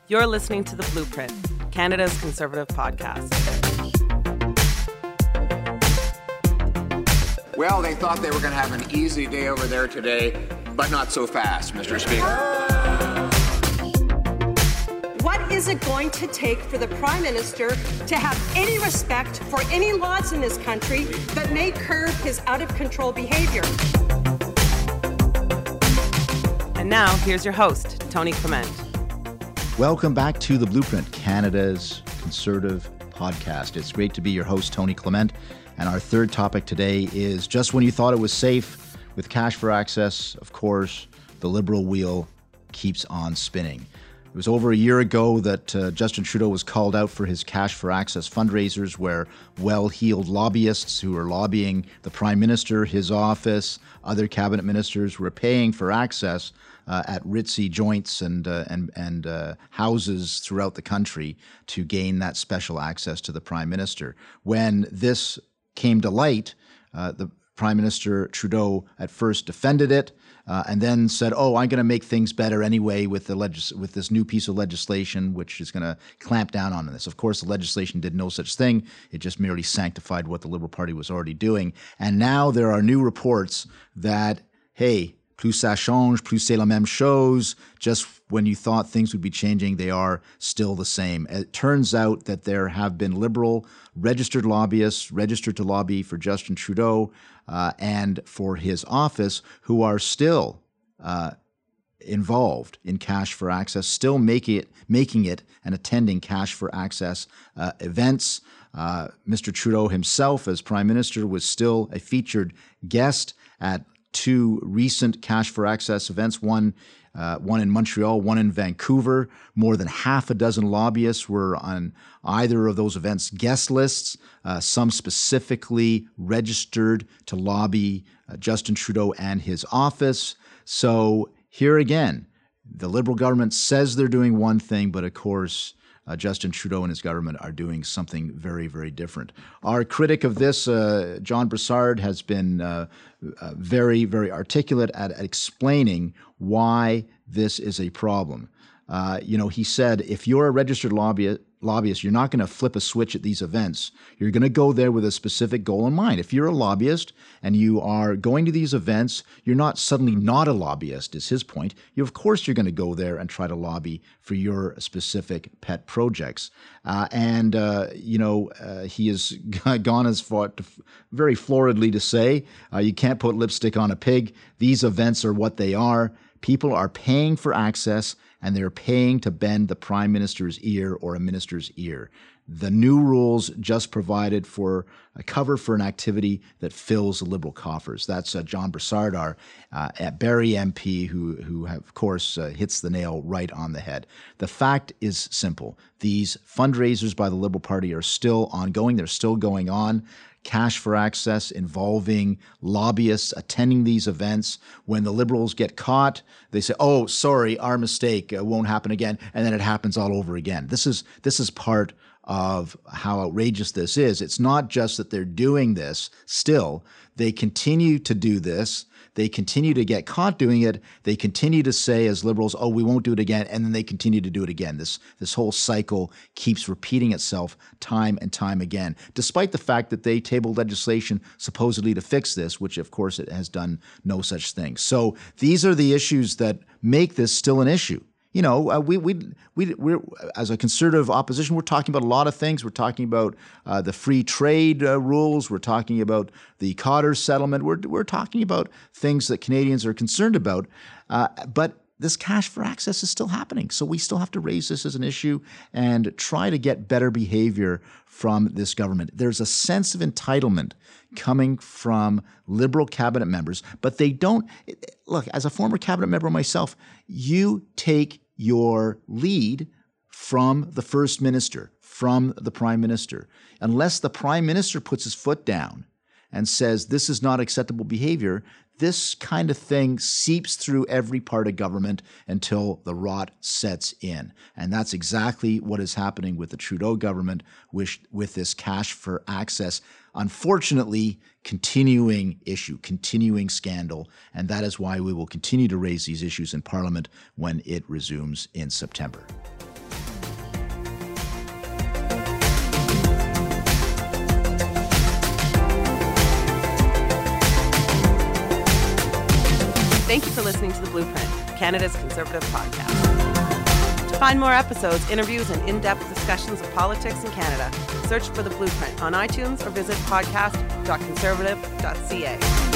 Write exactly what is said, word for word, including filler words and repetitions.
You're listening to The Blueprint, Canada's Conservative podcast. Well, they thought they were going to have an easy day over there today, but not so fast, Mister Speaker. What is it going to take for the Prime Minister to have any respect for any laws in this country that may curb his out-of-control behaviour? And now, here's your host, Tony Clement. Welcome back to The Blueprint, Canada's Conservative podcast. It's great to be your host, Tony Clement. And our third topic today is just when you thought it was safe with cash for access, of course, the Liberal wheel keeps on spinning. It was over a year ago that uh, Justin Trudeau was called out for his cash for access fundraisers where well-heeled lobbyists who were lobbying the Prime Minister, his office, other cabinet ministers were paying for access uh, at ritzy joints and uh, and and uh, houses throughout the country to gain that special access to the Prime Minister. When this came to light, uh, the Prime Minister Trudeau at first defended it uh, and then said, oh, I'm going to make things better anyway with the legis- with this new piece of legislation, which is going to clamp down on this. Of course, the legislation did no such thing. It just merely sanctified what the Liberal Party was already doing. And now there are new reports that, hey, plus ça change, plus c'est la même chose. Just when you thought things would be changing, they are still the same. It turns out that there have been Liberal registered lobbyists registered to lobby for Justin Trudeau uh, and for his office who are still uh, involved in cash for access, still making it, making it and attending cash for access uh, events. Uh, Mister Trudeau himself, as Prime Minister, was still a featured guest at two recent cash for access events, one uh, one in Montreal, one in Vancouver. More than half a dozen lobbyists were on either of those events' guest lists, uh, some specifically registered to lobby uh, Justin Trudeau and his office. So here again, the Liberal government says they're doing one thing, but of course, Uh, Justin Trudeau and his government are doing something very, very different. Our critic of this, uh, John Brassard, has been uh, uh, very, very articulate at, at explaining why this is a problem. Uh, you know, he said, if you're a registered lobbyist, lobbyist, you're not going to flip a switch at these events. You're going to go there with a specific goal in mind. If you're a lobbyist and you are going to these events, you're not suddenly not a lobbyist, is his point. You, of course, you're going to go there and try to lobby for your specific pet projects. Uh, and, uh, you know, uh, he has gone as far, to, very floridly to say, uh, you can't put lipstick on a pig. These events are what they are. People are paying for access, and they're paying to bend the Prime Minister's ear or a minister's ear. The new rules just provided for a cover for an activity that fills the Liberal coffers. That's uh, John Brassard, our uh, at Barrie M P, who, who have, of course, uh, hits the nail right on the head. The fact is simple. These fundraisers by the Liberal Party are still ongoing. They're still going on. Cash for access involving lobbyists attending these events. When the Liberals get caught, they say, oh, sorry, our mistake, uh, won't happen again. And then it happens all over again. This is this is part of how outrageous this is. It's not just that they're doing this still. They continue to do this. They continue to get caught doing it. They continue to say as Liberals, oh, we won't do it again. And then they continue to do it again. This this whole cycle keeps repeating itself time and time again, despite the fact that they tabled legislation supposedly to fix this, which of course it has done no such thing. So these are the issues that make this still an issue. You know, uh, we we we we're as a conservative opposition, we're talking about a lot of things. We're talking about uh, the free trade uh, rules. We're talking about the Cotter settlement. We're we're talking about things that Canadians are concerned about. Uh, but this cash for access is still happening, so we still have to raise this as an issue and try to get better behavior from this government. There's a sense of entitlement coming from Liberal cabinet members, but they don't look. As a former cabinet member myself, you take your lead from the First Minister, from the Prime Minister. Unless the Prime Minister puts his foot down and says this is not acceptable behavior, this kind of thing seeps through every part of government until the rot sets in. And that's exactly what is happening with the Trudeau government with, with this cash for access. Unfortunately, continuing issue, continuing scandal. And that is why we will continue to raise these issues in Parliament when it resumes in September. Thank you for listening to The Blueprint, Canada's Conservative podcast. To find more episodes, interviews, and in-depth discussions of politics in Canada, search for The Blueprint on iTunes or visit podcast dot conservative dot c a.